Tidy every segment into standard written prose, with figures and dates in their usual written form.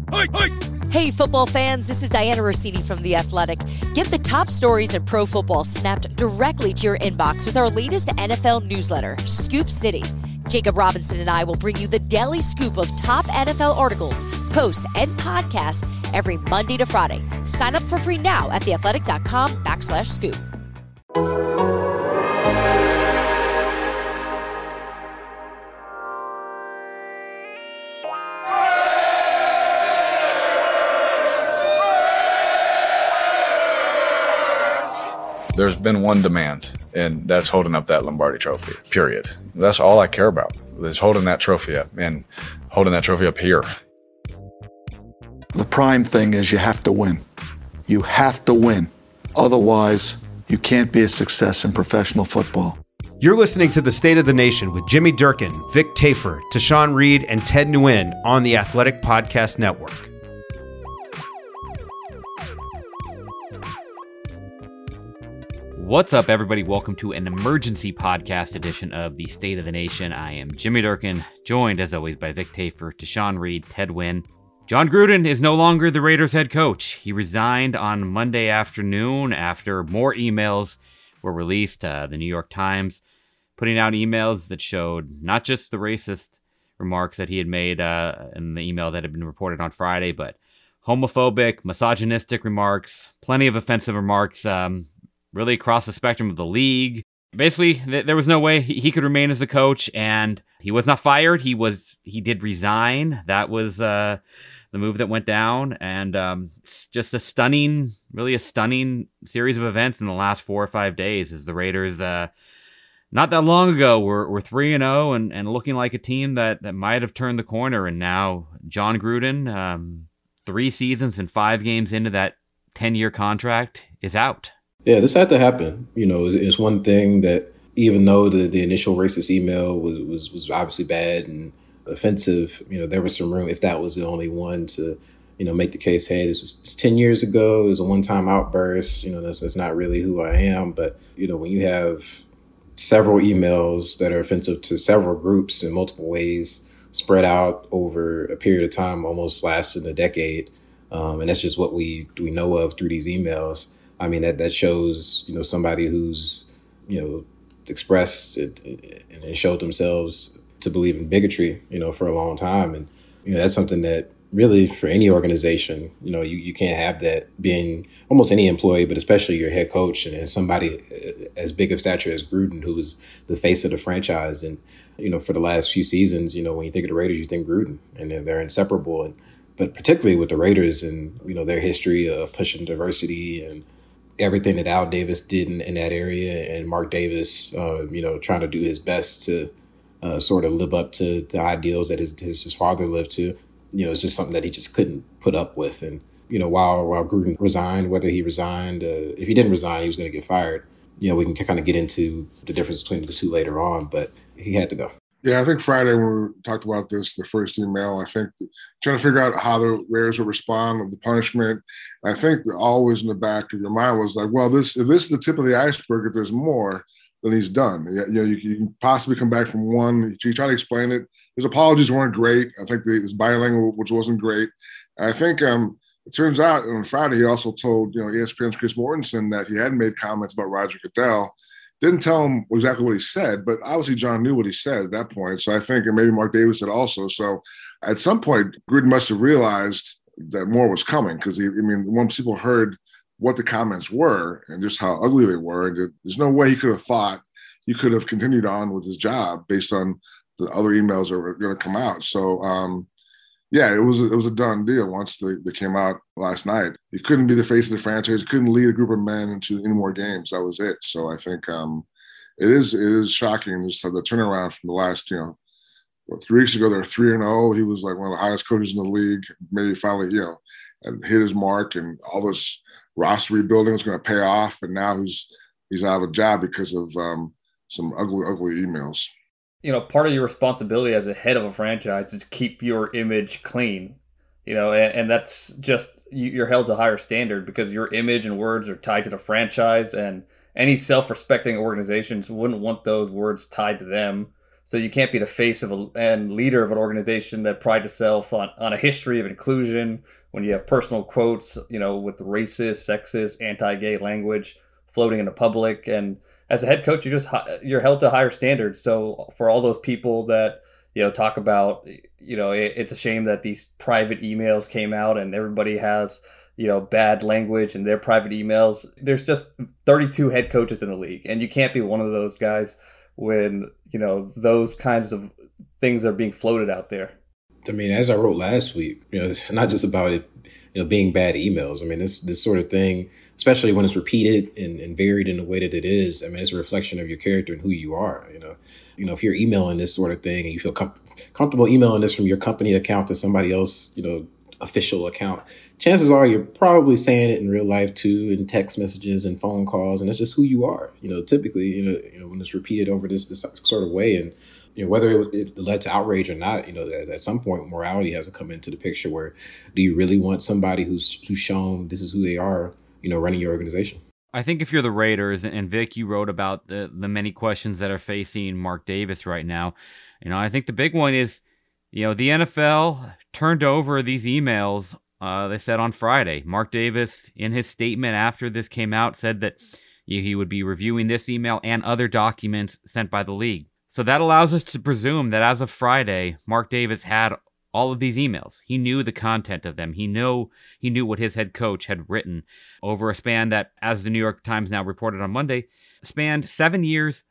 Hey, football fans, this is Diana Rossini from The Athletic. Get the top stories in pro football snapped directly to your inbox with our latest NFL newsletter, Scoop City. Jacob Robinson and I will bring you the daily scoop of top NFL articles, posts, and podcasts every Monday to Friday. Sign up for free now at theathletic.com/scoop. There's been one demand, and that's holding up that Lombardi trophy, period. That's all I care about, is holding that trophy up and holding that trophy up here. The prime thing is you have to win. You have to win. Otherwise, you can't be a success in professional football. You're listening to The State of the Nation with Jimmy Durkin, Vic Tafur, Tashawn Reed, and Ted Nguyen on the Athletic Podcast Network. What's up, everybody? Welcome to an emergency podcast edition of the State of the Nation. I am Jimmy Durkin, joined as always by Vic Tafur, Tashawn Reed, Ted Nguyen. Jon Gruden is no longer the Raiders head coach. He resigned on Monday afternoon after more emails were released. The New York Times putting out emails that showed not just the racist remarks that he had made in the email that had been reported on Friday, but homophobic, misogynistic remarks, plenty of offensive remarks, really across the spectrum of the league. Basically, there was no way he could remain as the coach, and he was not fired. He did resign. That was the move that went down, and just a stunning series of events in the last 4 or 5 days as the Raiders, not that long ago, were 3-0 and looking like a team that might have turned the corner, and now Jon Gruden, 3 seasons and 5 games into that 10-year contract, is out. Yeah, this had to happen. You know, it's one thing that even though the initial racist email was obviously bad and offensive, you know, there was some room, if that was the only one, to, you know, make the case, hey, this was 10 years ago. It was a one-time outburst. You know, that's not really who I am. But, you know, when you have several emails that are offensive to several groups in multiple ways spread out over a period of time almost lasting a decade, and that's just what we know of through these emails. I mean, that shows, you know, somebody who's, you know, expressed it and showed themselves to believe in bigotry, you know, for a long time. And, you know, that's something that really for any organization, you know, you can't have that being almost any employee, but especially your head coach and somebody as big of stature as Gruden, who was the face of the franchise. And, you know, for the last few seasons, you know, when you think of the Raiders, you think Gruden, and they're inseparable. But particularly with the Raiders and, you know, their history of pushing diversity and everything that Al Davis did in that area, and Mark Davis, you know, trying to do his best to sort of live up to the ideals that his father lived to. You know, it's just something that he just couldn't put up with. And, you know, while Gruden resigned, whether he resigned, if he didn't resign, he was going to get fired. You know, we can kind of get into the difference between the two later on, but he had to go. Yeah, I think Friday when we talked about this, the first email, I think trying to figure out how the Raiders would respond of the punishment. I think always in the back of your mind was like, well, if this is the tip of the iceberg, if there's more, then he's done. You know, you can possibly come back from one. He tried to explain it. His apologies weren't great. I think his body language wasn't great. And I think it turns out on Friday he also told, you know, ESPN's Chris Mortensen that he hadn't made comments about Roger Goodell. Didn't tell him exactly what he said, but obviously John knew what he said at that point. So I think, and maybe Mark Davis did also. So at some point, Gruden must have realized that more was coming because, once people heard what the comments were and just how ugly they were, and there's no way he could have thought he could have continued on with his job based on the other emails that were going to come out. So, yeah, it was a done deal once they came out last night. He couldn't be the face of the franchise. He couldn't lead a group of men into any more games. That was it. So I think it is shocking just the turnaround from the last, 3 weeks ago. They were 3-0. He was like one of the highest coaches in the league. Maybe finally, and hit his mark, and all this roster rebuilding was going to pay off. And now he's out of a job because of some ugly emails. Part of your responsibility as a head of a franchise is keep your image clean, and that's just, you're held to a higher standard because your image and words are tied to the franchise, and any self-respecting organizations wouldn't want those words tied to them. So you can't be the face of and leader of an organization that prides itself on a history of inclusion when you have personal quotes, with racist, sexist, anti-gay language floating in the public. And as a head coach, you're held to higher standards. So for all those people that, talk about, it's a shame that these private emails came out and everybody has, bad language in their private emails. There's just 32 head coaches in the league, and you can't be one of those guys when, those kinds of things are being floated out there. I mean, as I wrote last week, it's not just about it, being bad emails. I mean, this sort of thing, especially when it's repeated and varied in the way that it is, I mean, it's a reflection of your character and who you are. If you're emailing this sort of thing and you feel comfortable emailing this from your company account to somebody else, official account, chances are you're probably saying it in real life too, in text messages and phone calls, and it's just who you are. Typically, when it's repeated over this sort of way, and whether it led to outrage or not, at some point morality has to come into the picture. Where do you really want somebody who's shown this is who they are, running your organization? I think if you're the Raiders, and Vic, you wrote about the many questions that are facing Mark Davis right now. I think the big one is, the NFL turned over these emails, they said on Friday. Mark Davis, in his statement after this came out, said that he would be reviewing this email and other documents sent by the league. So that allows us to presume that as of Friday, Mark Davis had all of these emails. He knew the content of them. He knew what his head coach had written over a span that, as the New York Times now reported on Monday, spanned 7 years,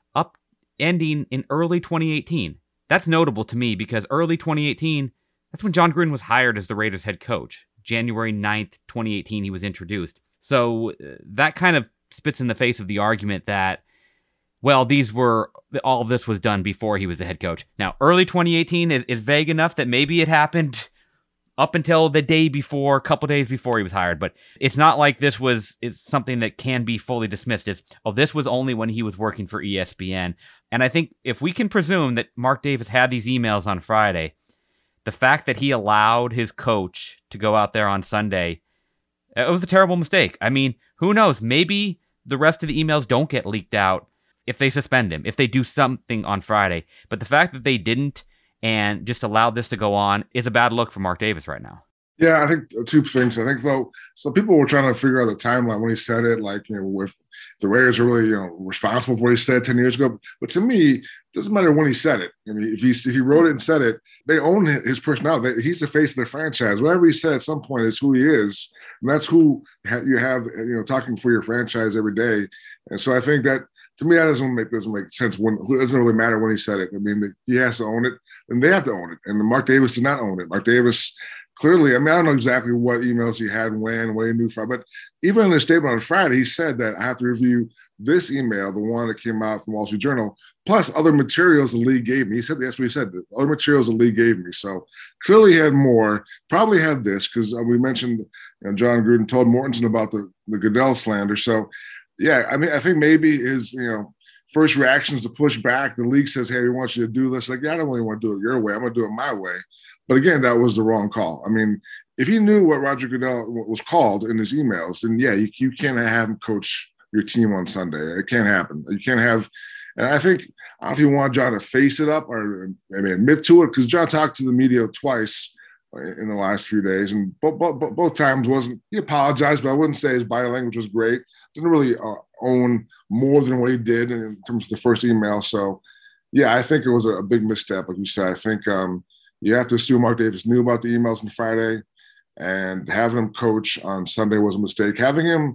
ending in early 2018. That's notable to me because early 2018, that's when Jon Gruden was hired as the Raiders head coach. January 9th, 2018, he was introduced. So that kind of spits in the face of the argument that, well, all of this was done before he was the head coach. Now, early 2018 is vague enough that maybe it happened up until the day before, a couple days before he was hired. But it's not like it's something that can be fully dismissed as, this was only when he was working for ESPN. And I think if we can presume that Mark Davis had these emails on Friday, the fact that he allowed his coach to go out there on Sunday, it was a terrible mistake. I mean, who knows? Maybe the rest of the emails don't get leaked out if they suspend him, if they do something on Friday. But the fact that they didn't and just allowed this to go on is a bad look for Mark Davis right now. Yeah, I think two things. I think, though, so people were trying to figure out the timeline when he said it, like, if the Raiders are really, responsible for what he said 10 years ago. But to me, it doesn't matter when he said it. I mean, if he wrote it and said it, they own his personality. He's the face of the franchise. Whatever he said at some point is who he is. And that's who you have, talking for your franchise every day. And so I think that, to me, that doesn't make sense. It doesn't really matter when he said it. I mean, he has to own it, and they have to own it. And Mark Davis did not own it. Mark Davis clearly, I don't know exactly what emails he had when, what he knew from, but even in his statement on Friday, he said that I have to review this email, the one that came out from Wall Street Journal, plus other materials the league gave me. He said, that's what he said, the other materials the league gave me. So clearly he had more, probably had this, because we mentioned Jon Gruden told Mortensen about the Goodell slander. So, yeah, I mean, I think maybe his, first reaction is to push back. The league says, hey, we want you to do this. Like, yeah, I don't really want to do it your way. I'm going to do it my way. But again, that was the wrong call. I mean, if you knew what Roger Goodell was called in his emails, then yeah, you can't have him coach your team on Sunday. It can't happen. You can't have, and I don't know if you want Jon to face it up or admit to it, because Jon talked to the media twice in the last few days, and both times he apologized, but I wouldn't say his body language was great. Didn't really own more than what he did in terms of the first email. So, yeah, I think it was a big misstep, like you said. I think you have to assume Mark Davis knew about the emails on Friday, and having him coach on Sunday was a mistake. Having him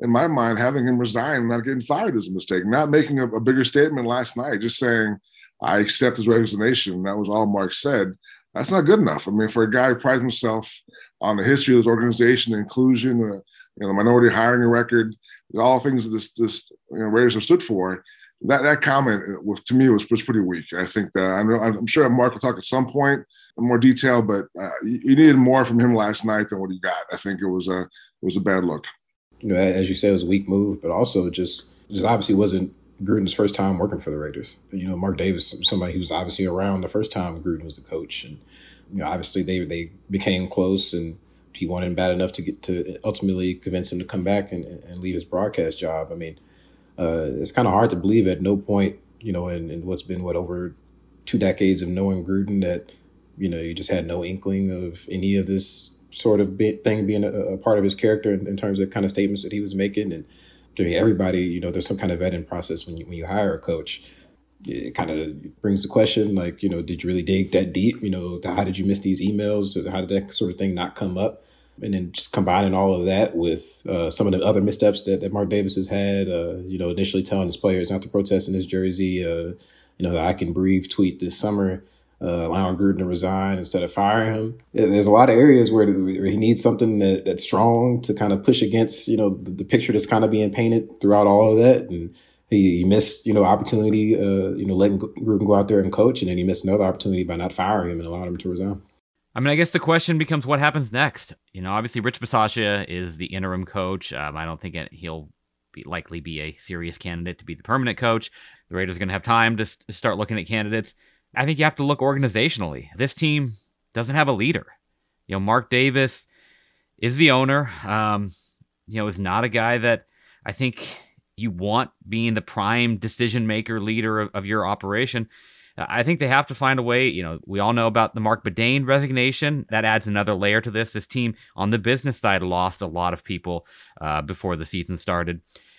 resign, not getting fired is a mistake. Not making a bigger statement last night, just saying, I accept his resignation. That was all Mark said. That's not good enough. I mean, for a guy who prides himself on the history of this organization, the inclusion, the minority hiring record, all things that this Raiders have stood for, that comment to me was pretty weak. I think that I'm sure Mark will talk at some point in more detail, but you needed more from him last night than what he got. I think it was a bad look. As you said, it was a weak move, but also just obviously wasn't Gruden's first time working for the Raiders. Mark Davis, somebody who was obviously around the first time Gruden was the coach, and obviously they became close, and he wanted him bad enough to ultimately convince him to come back and leave his broadcast job. I mean, it's kind of hard to believe at no point, in what's been over 2 decades of knowing Gruden that, you just had no inkling of any of this sort of thing being a part of his character in terms of kind of statements that he was making. And I mean, everybody, there's some kind of vetting process when you hire a coach. It kind of brings the question, like, did you really dig that deep? How did you miss these emails? How did that sort of thing not come up? And then just combining all of that with some of the other missteps that Mark Davis has had, initially telling his players not to protest in his jersey, the I Can Breathe tweet this summer, allowing Gruden to resign instead of firing him. There's a lot of areas where he needs something that's strong to kind of push against, the picture that's kind of being painted throughout all of that. And he missed, opportunity, letting Gruden go out there and coach, and then he missed another opportunity by not firing him and allowing him to resign. I mean, I guess the question becomes what happens next. Obviously Rich Bisaccia is the interim coach. I don't think he'll likely be a serious candidate to be the permanent coach. The Raiders are going to have time to start looking at candidates. I think you have to look organizationally. This team doesn't have a leader. Mark Davis is the owner. Is not a guy that I think you want being the prime decision maker leader of your operation. I think they have to find a way. We all know about the Mark Bedane resignation. That adds another layer to this. This team on the business side lost a lot of people before the season started.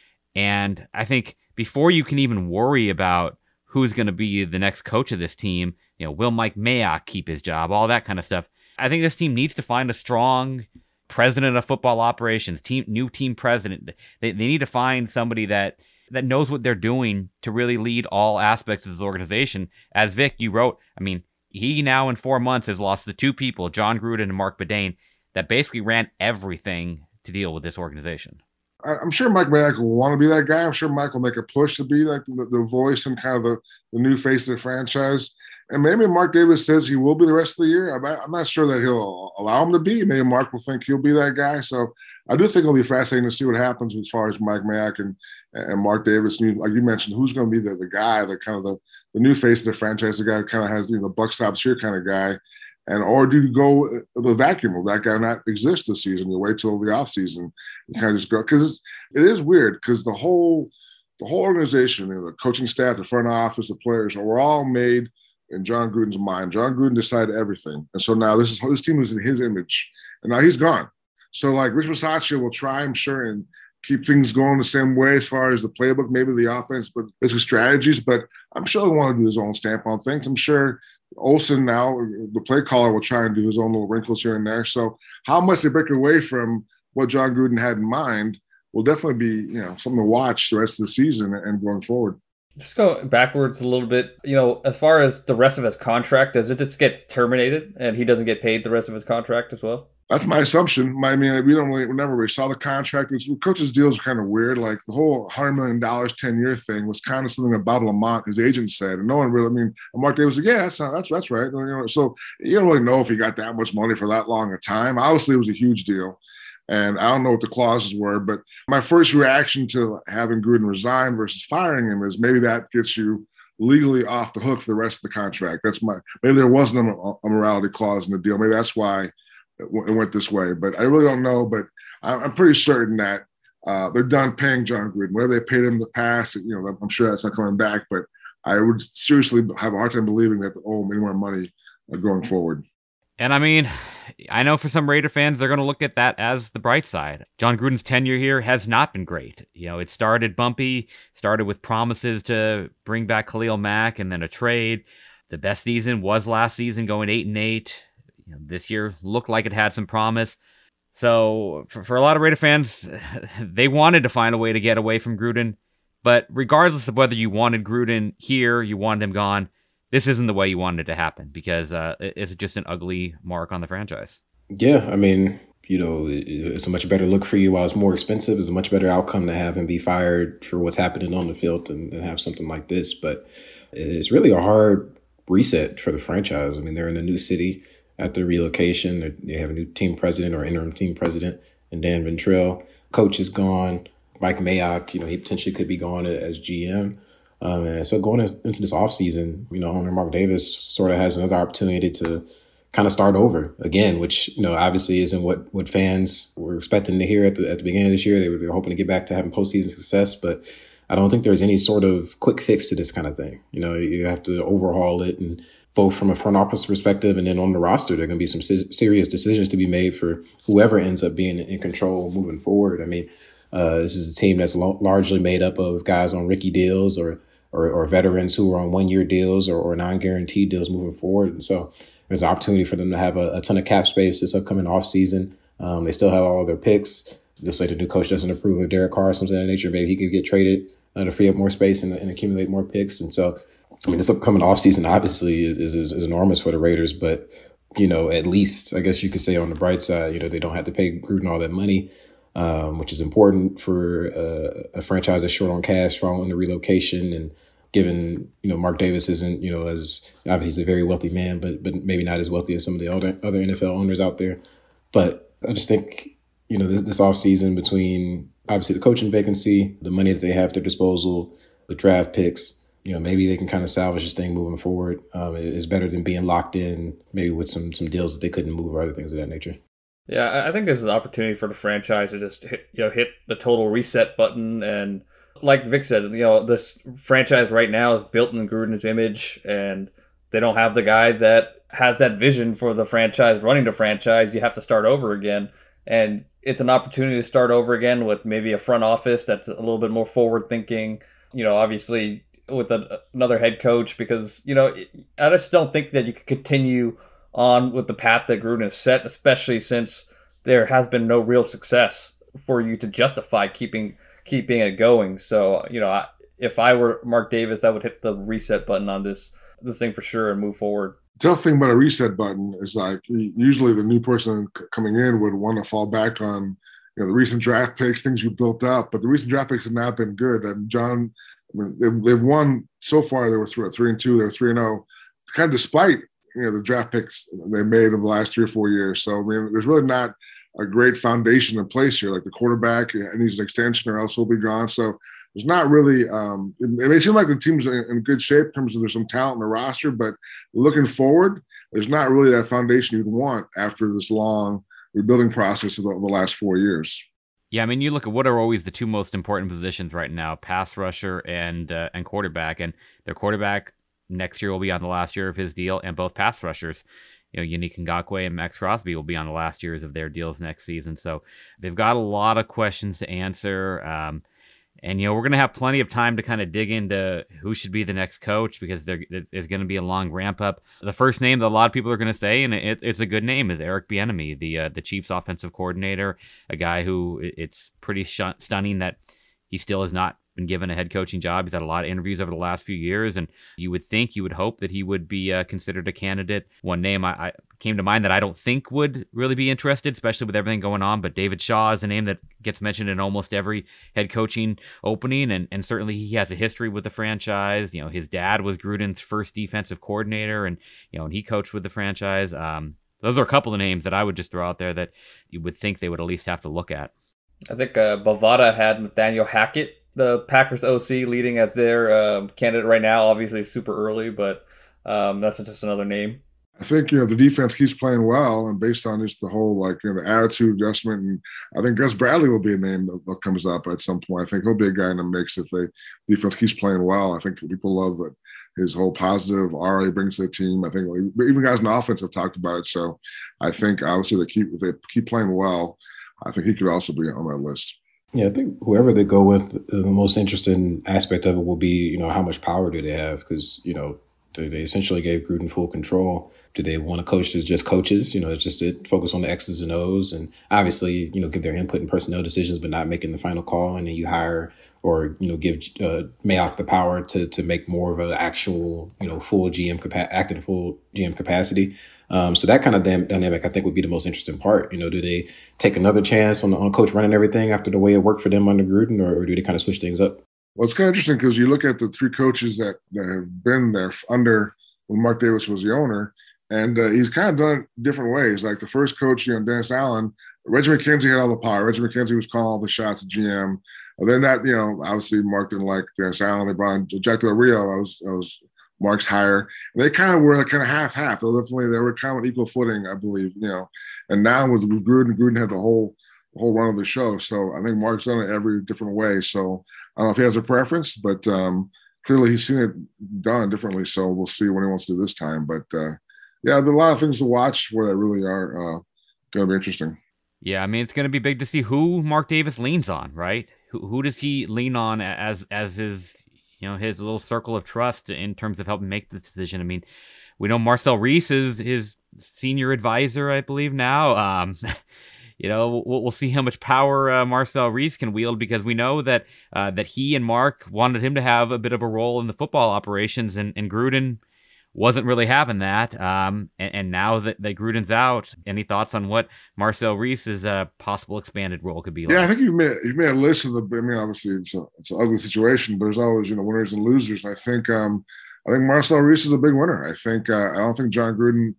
And I think before you can even worry about who's going to be the next coach of this team, will Mike Mayock keep his job, all that kind of stuff. I think this team needs to find a strong president of football operations, new team president. They need to find somebody that knows what they're doing to really lead all aspects of this organization. As Vic, you wrote, I mean, he now in 4 months has lost the 2 people, John Gruden and Mark Bedane, that basically ran everything to deal with this organization. I'm sure Mike Mayock will want to be that guy. I'm sure Mike will make a push to be like the voice and kind of the new face of the franchise. And maybe Mark Davis says he will be the rest of the year. I'm not sure that he'll allow him to be. Maybe Mark will think he'll be that guy. So I do think it'll be fascinating to see what happens as far as Mike Mayock and Mark Davis. Like you mentioned, who's going to be the guy, the kind of the new face of the franchise, the guy who kind of has the buck stops here kind of guy. Or do you go the vacuum? Will that guy not exist this season? You wait till the offseason and kind of just go. Because it is weird because the whole organization, the coaching staff, the front office, the players, we're all made in John Gruden's mind. John Gruden decided everything. And so now this team is in his image. And now he's gone. So like Rich Bisaccia will try, I'm sure, and keep things going the same way as far as the playbook, maybe the offense, but basically strategies. But I'm sure he'll want to do his own stamp on things. I'm sure Olsen now, the play caller, will try and do his own little wrinkles here and there. So how much they break away from what John Gruden had in mind will definitely be, something to watch the rest of the season and going forward. Just go backwards a little bit. As far as the rest of his contract, does it just get terminated and he doesn't get paid the rest of his contract as well? That's my assumption. I mean, we never really saw the contract. Coach's deals are kind of weird. Like the whole $100 million 10-year thing was kind of something that Bob Lamont, his agent, said, and no one really. I mean, Mark Davis was like, "Yeah, that's right." So you don't really know if he got that much money for that long a time. Obviously, it was a huge deal, and I don't know what the clauses were. But my first reaction to having Gruden resign versus firing him is maybe that gets you legally off the hook for the rest of the contract. Maybe there wasn't a morality clause in the deal. Maybe that's why it went this way, but I really don't know. But I'm pretty certain that they're done paying John Gruden. Whatever they paid him in the past, I'm sure that's not coming back. But I would seriously have a hard time believing that they owe him any more money going forward. And I mean, I know for some Raider fans, they're going to look at that as the bright side. John Gruden's tenure here has not been great. It started bumpy, started with promises to bring back Khalil Mack and then a trade. The best season was last season, going 8-8. This year looked like it had some promise. So for a lot of Raider fans, they wanted to find a way to get away from Gruden. But regardless of whether you wanted Gruden here, you wanted him gone, this isn't the way you wanted it to happen because it's just an ugly mark on the franchise. Yeah, I mean, it's a much better look for you while it's more expensive. It's a much better outcome to have him be fired for what's happening on the field than have something like this. But it's really a hard reset for the franchise. I mean, they're in a new city. At the relocation, they have a new team president or interim team president, and Dan Ventrell. Coach is gone. Mike Mayock, he potentially could be gone as GM. And so going into this offseason, owner Mark Davis sort of has another opportunity to kind of start over again, which, obviously isn't what fans were expecting to hear at the beginning of this year. They were hoping to get back to having postseason success, but I don't think there's any sort of quick fix to this kind of thing. You know, you have to overhaul it, and both from a front office perspective and then on the roster, there are going to be some serious decisions to be made for whoever ends up being in control moving forward. I mean, this is a team that's largely made up of guys on rookie deals or veterans who are on 1-year deals or non-guaranteed deals moving forward. And so there's an opportunity for them to have a ton of cap space this upcoming offseason. They still have all of their picks. Just like the new coach doesn't approve of Derek Carr, something of that nature, maybe he could get traded to free up more space and accumulate more picks. And so, I mean, this upcoming offseason obviously is enormous for the Raiders, but, you know, at least I guess you could say on the bright side, you know, they don't have to pay Gruden all that money, which is important for a franchise that's short on cash following the relocation. And given, you know, Mark Davis isn't, you know, as obviously he's a very wealthy man, but maybe not as wealthy as some of the other NFL owners out there. But I just think, you know, this offseason, between obviously the coaching vacancy, the money that they have at their disposal, the draft picks, you know, maybe they can kind of salvage this thing moving forward. It's better than being locked in maybe with some deals that they couldn't move or other things of that nature. Yeah, I think this is an opportunity for the franchise to just hit the total reset button. And like Vic said, you know, this franchise right now is built in Gruden's image, and they don't have the guy that has that vision for the franchise running the franchise. You have to start over again. And it's an opportunity to start over again with maybe a front office that's a little bit more forward thinking, you know, obviously with another head coach, because, you know, I just don't think that you could continue on with the path that Gruden has set, especially since there has been no real success for you to justify keeping it going. So, you know, if I were Mark Davis, I would hit the reset button on this thing for sure and move forward. The tough thing about a reset button is, like, usually the new person coming in would want to fall back on, you know, the recent draft picks, things you built up, but the recent draft picks have not been good. And John, I mean, they've won so far. They were 3-2. They were 3-0, kind of despite, you know, the draft picks they made over the last 3 or 4 years. So, I mean, there's really not a great foundation in place here. Like the quarterback needs an extension or else he'll be gone. So there's not really it may seem like the team's in good shape in terms of there's some talent in the roster, but looking forward, there's not really that foundation you'd want after this long rebuilding process of the last 4 years. Yeah, I mean, you look at what are always the two most important positions right now: pass rusher and quarterback. And their quarterback next year will be on the last year of his deal, and both pass rushers, you know, Yannick Ngakoue and Max Crosby, will be on the last years of their deals next season. So they've got a lot of questions to answer. And, you know, we're going to have plenty of time to kind of dig into who should be the next coach, because there's going to be a long ramp up. The first name that a lot of people are going to say, and it's a good name, is Eric Bieniemy, the Chiefs offensive coordinator, a guy who it's pretty stunning that he still has not been given a head coaching job. He's had a lot of interviews over the last few years, and you would hope that he would be considered a candidate. One name I came to mind that I don't think would really be interested, especially with everything going on, but David Shaw is a name that gets mentioned in almost every head coaching opening, and certainly he has a history with the franchise. You know, his dad was Gruden's first defensive coordinator, and, you know, and he coached with the franchise. Those are a couple of names that I would just throw out there that you would think they would at least have to look at. I think Bovada had Nathaniel Hackett, the Packers OC, leading as their candidate right now. Obviously super early, but that's just another name. I think, you know, the defense keeps playing well, and based on just the whole, like, you know, the attitude adjustment, and I think Gus Bradley will be a name that comes up at some point. I think he'll be a guy in the mix if the defense keeps playing well. I think people love that his whole positive aura he brings to the team. I think even guys in offense have talked about it. So I think obviously if they keep playing well, I think he could also be on that list. Yeah, I think whoever they go with, the most interesting aspect of it will be, you know, how much power do they have? Because, you know, they essentially gave Gruden full control. Do they want to coach as just coaches? You know, it's just focus on the X's and O's, and obviously, you know, give their input in personnel decisions, but not making the final call. And then you hire or, you know, give Mayock the power to make more of an actual, you know, full GM capacity. So that kind of dynamic, I think, would be the most interesting part. You know, do they take another chance on coach running everything after the way it worked for them under Gruden, or do they kind of switch things up? Well, it's kind of interesting because you look at the three coaches that have been there under when Mark Davis was the owner, and he's kind of done it different ways. Like the first coach, you know, Dennis Allen, Reggie McKenzie had all the power. Reggie McKenzie was calling all the shots at GM. And then that, you know, obviously Mark didn't like Dennis Allen. They brought in Jack Del Rio. That was Mark's hire. And they kind of were like kind of half-half. They were kind of on equal footing, I believe, you know. And now with Gruden had the whole run of the show. So I think Mark's done it every different way. So I don't know if he has a preference, but clearly he's seen it done differently. So we'll see what he wants to do this time. But yeah, there are a lot of things to watch where that really are going to be interesting. Yeah, I mean, it's going to be big to see who Mark Davis leans on, right? Who does he lean on as his, his little circle of trust in terms of helping make this decision? I mean, we know Marcel Reese is his senior advisor, I believe now. We'll see how much power Marcel Reese can wield, because we know that that he and Mark wanted him to have a bit of a role in the football operations, and Gruden wasn't really having that. And now that Gruden's out, any thoughts on what Marcel Reese's possible expanded role could be like? Yeah, I think you've made a list of the. I mean, obviously it's an ugly situation, but there's always winners and losers. And I think Marcel Reese is a big winner. I think I don't think John Gruden.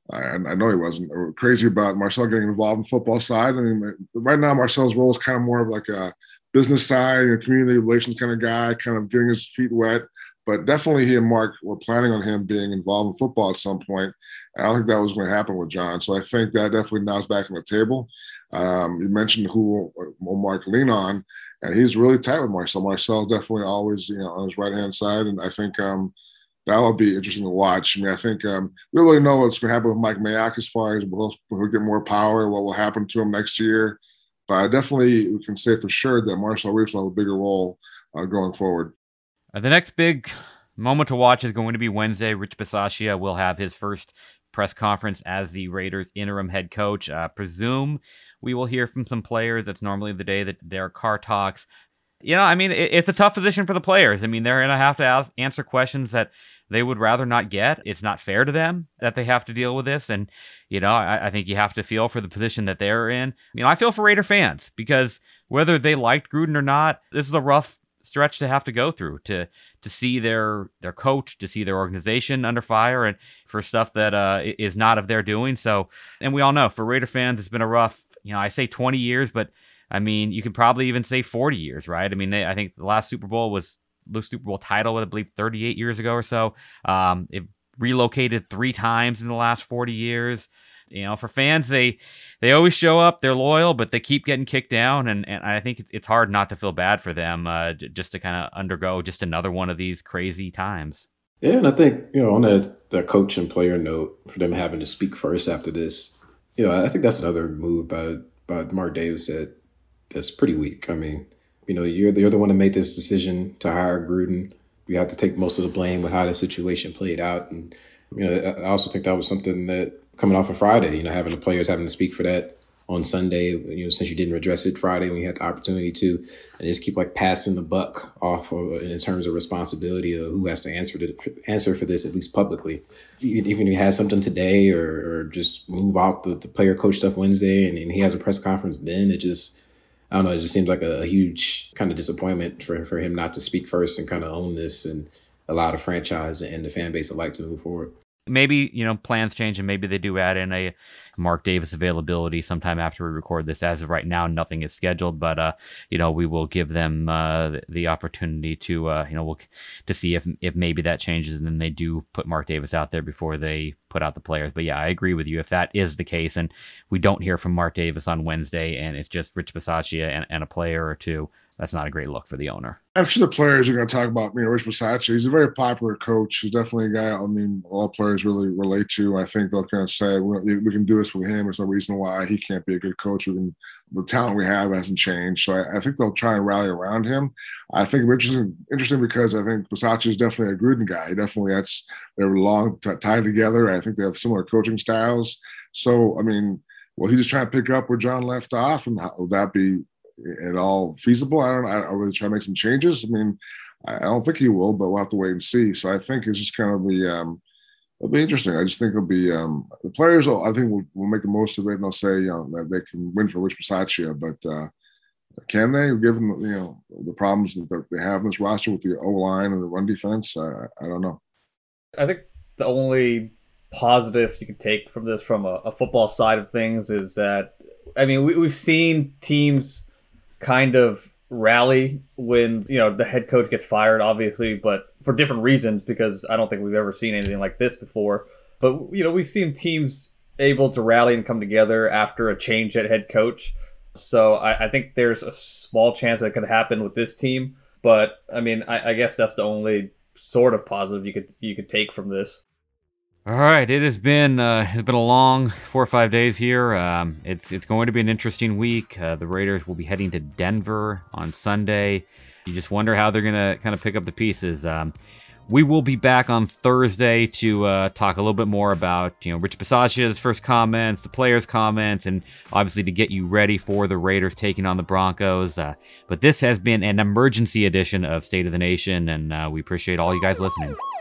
I know he wasn't crazy about Marcel getting involved in the football side. I mean, right now Marcel's role is kind of more of like a business side, community relations kind of guy, kind of getting his feet wet. But definitely he and Mark were planning on him being involved in football at some point. I don't think that was going to happen with John. So I think that definitely now is back on the table. You mentioned who will Mark lean on, and he's really tight with Marcel. Marcel's definitely always on his right-hand side, and I think that will be interesting to watch. I mean, I think we don't really know what's going to happen with Mike Mayock as far as will get more power, what will happen to him next year. But definitely we can say for sure that Marcel Reese will have a bigger role going forward. The next big moment to watch is going to be Wednesday. Rich Bisaccia will have his first press conference as the Raiders interim head coach. Presume we will hear from some players. That's normally the day that Derek Carr talks. I mean, it's a tough position for the players. I mean, they're going to have to answer questions that they would rather not get. It's not fair to them that they have to deal with this. And, I think you have to feel for the position that they're in. I feel for Raider fans, because whether they liked Gruden or not, this is a rough stretch to have to go through to see their coach, to see their organization under fire, and for stuff that is not of their doing. So, and we all know for Raider fans, it's been a rough, I say 20 years, but I mean, you can probably even say 40 years, right? I mean, I think the last Super Bowl title, I believe 38 years ago or so. It relocated 3 times in the last 40 years. For fans, they always show up, they're loyal, but they keep getting kicked down. And I think it's hard not to feel bad for them just to kind of undergo just another one of these crazy times. Yeah, and I think, on the coach and player note, for them having to speak first after this, I think that's another move by Mark Davis that's pretty weak. I mean, you're the one that made this decision to hire Gruden. You have to take most of the blame with how the situation played out. And, I also think that was something that coming off of Friday, having the players having to speak for that on Sunday, since you didn't address it Friday when you had the opportunity to, and just keep passing the buck off in terms of responsibility of who has to answer for this, at least publicly. Even if you had something today or just move out the player coach stuff Wednesday and he has a press conference, then it just, I don't know, it just seems like a huge kind of disappointment for him not to speak first and kind of own this and allow the franchise and the fan base alike to move forward. Maybe, plans change and maybe they do add in a Mark Davis availability sometime after we record this. As of right now, nothing is scheduled, but, we will give them the opportunity to, to see if maybe that changes and then they do put Mark Davis out there before they put out the players. But yeah, I agree with you. If that is the case and we don't hear from Mark Davis on Wednesday and it's just Rich Bisaccia and a player or two, that's not a great look for the owner. I'm sure the players are going to talk about, Rich Bisaccia. He's a very popular coach. He's definitely a guy, all players really relate to. I think they'll kind of say, we can do this with him. There's no reason why he can't be a good coach. The talent we have hasn't changed. So I think they'll try and rally around him. I think it's interesting because I think Bisaccia is definitely a Gruden guy. They're long tied together. I think they have similar coaching styles. So, will he just try to pick up where John left off, and will that be at all feasible? I really try to make some changes. I don't think he will, but we'll have to wait and see. So I think it's just kind of it'll be interesting. I just think it'll be the players will make the most of it, and they'll say that they can win for Rich Bisaccia, but can they, given the problems that they have in this roster with the O-line and the run defense? I don't know. I think the only positive you can take from this, from a football side of things, is that we've seen teams kind of rally when the head coach gets fired, obviously, but for different reasons, because I don't think we've ever seen anything like this before. But we've seen teams able to rally and come together after a change at head coach. So I think there's a small chance that could happen with this team. But I mean, I guess that's the only sort of positive you could take from this. All right, it has been a long 4 or 5 days here. It's going to be an interesting week. The Raiders will be heading to Denver on Sunday. You just wonder how they're going to kind of pick up the pieces. We will be back on Thursday to talk a little bit more about Rich Bisaccia's first comments, the players' comments, and obviously to get you ready for the Raiders taking on the Broncos. But this has been an emergency edition of State of the Nation, and we appreciate all you guys listening.